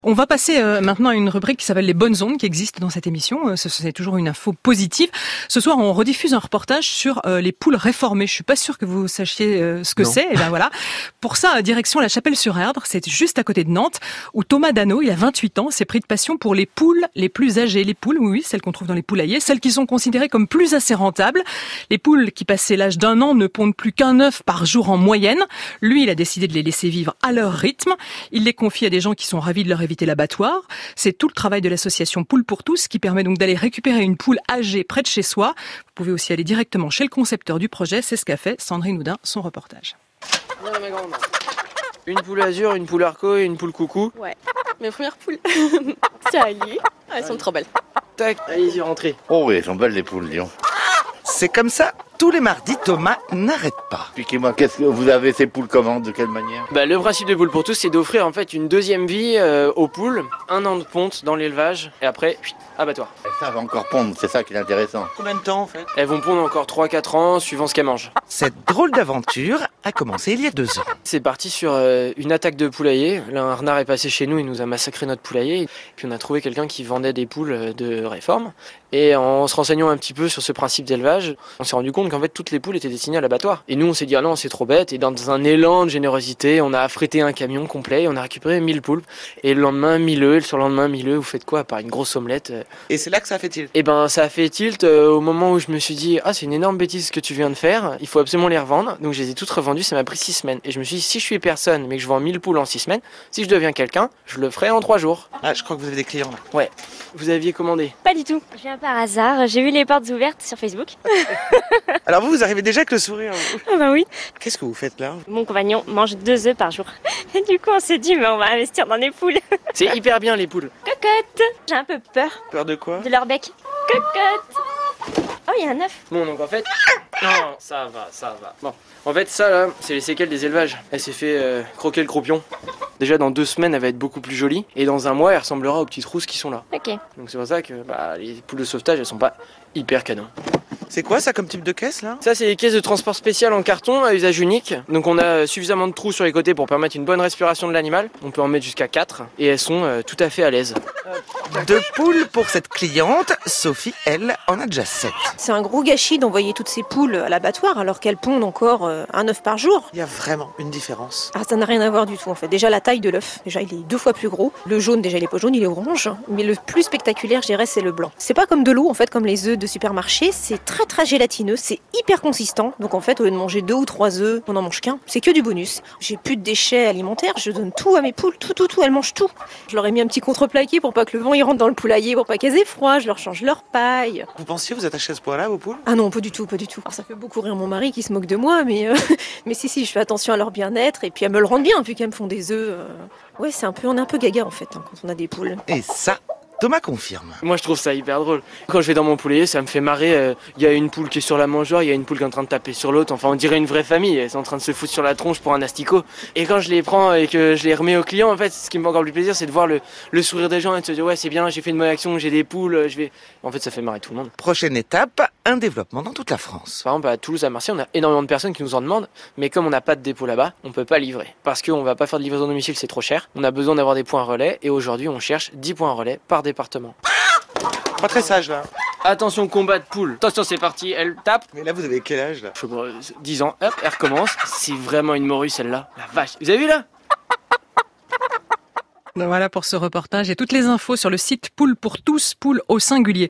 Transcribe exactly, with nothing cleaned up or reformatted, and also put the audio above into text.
On va passer euh, maintenant à une rubrique qui s'appelle les bonnes ondes qui existent dans cette émission. Euh, c'est toujours une info positive. Ce soir, on rediffuse un reportage sur euh, les poules réformées. Je suis pas sûre que vous sachiez euh, ce que c'est. Et ben voilà. Pour ça, direction la Chapelle-sur-Erdre, c'est juste à côté de Nantes, où Thomas Dano, il a vingt-huit ans, s'est pris de passion pour les poules les plus âgées. Les poules, oui, oui, celles qu'on trouve dans les poulaillers, celles qui sont considérées comme plus assez rentables. Les poules qui, passé l'âge d'un an, ne pondent plus qu'un œuf par jour en moyenne. Lui, il a décidé de les laisser vivre à leur rythme. Il les confie à des gens qui sont ravis de leur éviter l'abattoir. C'est tout le travail de l'association Poules pour tous qui permet donc d'aller récupérer une poule âgée près de chez soi. Vous pouvez aussi aller directement chez le concepteur du projet. C'est ce qu'a fait Sandrine Houdin, son reportage. Non, ma grande. Une poule azur, une poule arco et une poule coucou. Ouais, mes premières poules. Salut. Ah, elles sont trop belles. Tac, allez-y, rentrez. Oh oui, elles sont belles les poules, Lyon. C'est comme ça, tous les mardis, Thomas n'arrête pas. Expliquez-moi, qu'est-ce que vous avez ces poules comment, de quelle manière? Bah, le principe de Poules pour tous, c'est d'offrir en fait une deuxième vie euh, aux poules, un an de ponte dans l'élevage et après, chut, abattoir. Elles savent encore pondre, c'est ça qui est intéressant. Combien de temps en fait? Elles vont pondre encore trois quatre ans, suivant ce qu'elles mangent. Cette drôle d'aventure a commencé il y a deux ans. C'est parti sur euh, une attaque de poulailler. Là, un renard est passé chez nous, il nous a massacré notre poulailler. Puis on a trouvé quelqu'un qui vendait des poules de réforme. Et en se renseignant un petit peu sur ce principe d'élevage, on s'est rendu compte qu'en fait toutes les poules étaient destinées à l'abattoir. Et nous on s'est dit ah non c'est trop bête, et dans un élan de générosité, on a affrété un camion complet et on a récupéré mille poules. Et le lendemain mille œufs, et le surlendemain mille œufs, vous faites quoi à part une grosse omelette? Et c'est là que ça a fait tilt. Et ben ça a fait tilt euh, au moment où je me suis dit ah c'est une énorme bêtise ce que tu viens de faire, il faut absolument les revendre. Donc je les ai toutes revendues, ça m'a pris six semaines. Et je me suis dit si je suis personne mais que je vends mille poules en six semaines, si je deviens quelqu'un, je le ferai en trois jours. Ah, je crois que vous avez des clients là. Ouais, vous aviez commandé? Pas du tout. Je viens par hasard. J'ai vu les portes ouvertes sur Facebook. Alors vous, vous arrivez déjà avec le sourire. Ah bah oui. Qu'est-ce que vous faites là? Mon compagnon mange deux œufs par jour. Et du coup, on s'est dit, mais on va investir dans les poules. C'est hyper bien les poules. Cocotte. J'ai un peu peur Peur de quoi? de leur bec. Cocotte. Oh, il y a un œuf. Bon donc en fait... Non, ça va, ça va. Bon, en fait ça là, c'est les séquelles des élevages. Elle s'est fait euh, croquer le croupion. Déjà dans deux semaines elle va être beaucoup plus jolie. Et dans un mois elle ressemblera aux petites rousses qui sont là. Ok. Donc c'est pour ça que bah, les poules de sauvetage elles sont pas hyper canon. C'est quoi ça comme type de caisse là? Ça c'est les caisses de transport spécial en carton à usage unique. Donc on a suffisamment de trous sur les côtés pour permettre une bonne respiration de l'animal. On peut en mettre jusqu'à quatre. Et elles sont euh, tout à fait à l'aise. Deux poules pour cette cliente. Sophie, elle, en a déjà sept. C'est un gros gâchis d'envoyer toutes ces poules à l'abattoir alors qu'elles pondent encore euh, un œuf par jour. Il y a vraiment une différence. Ah, ça n'a rien à voir du tout en fait. Déjà la taille de l'œuf, déjà il est deux fois plus gros. Le jaune, déjà il est pas jaune, il est orange. Mais le plus spectaculaire, je dirais, c'est le blanc. C'est pas comme de l'eau en fait, comme les œufs de supermarché. C'est très très gélatineux, c'est hyper consistant. Donc en fait, au lieu de manger deux ou trois œufs, on n'en mange qu'un. C'est que du bonus. J'ai plus de déchets alimentaires, je donne tout à mes poules, tout tout tout, elles mangent tout. Je leur ai mis un petit contreplaqué pour pas que le vent il rentre dans le poulailler, pour pas qu'elles aient froid. Je leur change leur paille. Vous pensiez vous attacher à ce point-là vos poules? Ah non, pas du tout, pas du tout. Alors ça fait beaucoup rire mon mari qui se moque de moi, mais euh, mais si si, je fais attention à leur bien-être et puis elles me le rendent bien, vu qu'elles me font des œufs. Euh... Ouais, c'est un peu, on est un peu gaga en fait hein, quand on a des poules. Et ça, Thomas confirme. Moi je trouve ça hyper drôle. Quand je vais dans mon poulailler ça me fait marrer. Il euh, y a une poule qui est sur la mangeoire, il y a une poule qui est en train de taper sur l'autre. Enfin on dirait une vraie famille, elles sont en train de se foutre sur la tronche pour un asticot. Et quand je les prends et que je les remets aux clients, en fait ce qui me fait encore plus plaisir c'est de voir le, le sourire des gens et de se dire ouais c'est bien, j'ai fait une bonne action, j'ai des poules, je vais... En fait ça fait marrer tout le monde. Prochaine étape, un développement dans toute la France. Par exemple à Toulouse, à Marseille, on a énormément de personnes qui nous en demandent, mais comme on n'a pas de dépôt là-bas, on peut pas livrer. Parce qu'on va pas faire de livraison à domicile, c'est trop cher. On a besoin d'avoir des points relais et aujourd'hui on cherche dix points relais par département. Pas très sage là. Attention combat de poule. Attention c'est parti, elle tape. Mais là vous avez quel âge là? Je sais pas, dix ans, hop, elle recommence. C'est vraiment une morue celle-là. La vache. Vous avez vu là? Voilà pour ce reportage et toutes les infos sur le site Poules pour tous, poules au singulier.